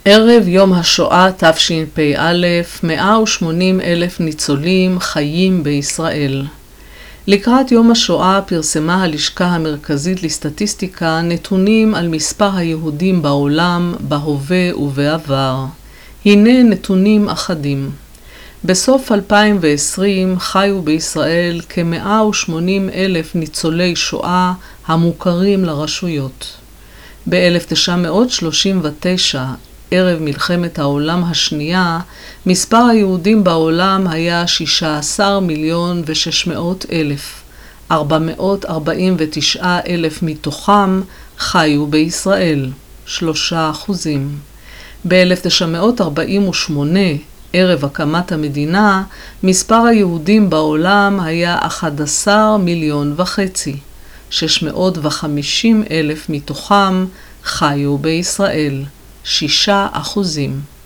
ערב יום השואה תשפ"א, 180,000 ניצולים חיים בישראל. לקראת יום השואה פרסמה הלשכה המרכזית לסטטיסטיקה נתונים על מספר היהודים בעולם, בהווה ובעבר. הנה נתונים אחדים. בסוף 2020 חיו בישראל כ-180,000 ניצולי שואה המוכרים לרשויות. ב-1939, ערב מלחמת העולם השנייה, מספר היהודים בעולם היה 16,600,000. 449,000 מתוכם חיו בישראל, 3%. ב-1948, ערב הקמת המדינה, מספר היהודים בעולם היה 11.5 מיליון. 650,000 מתוכם חיו בישראל, 6%.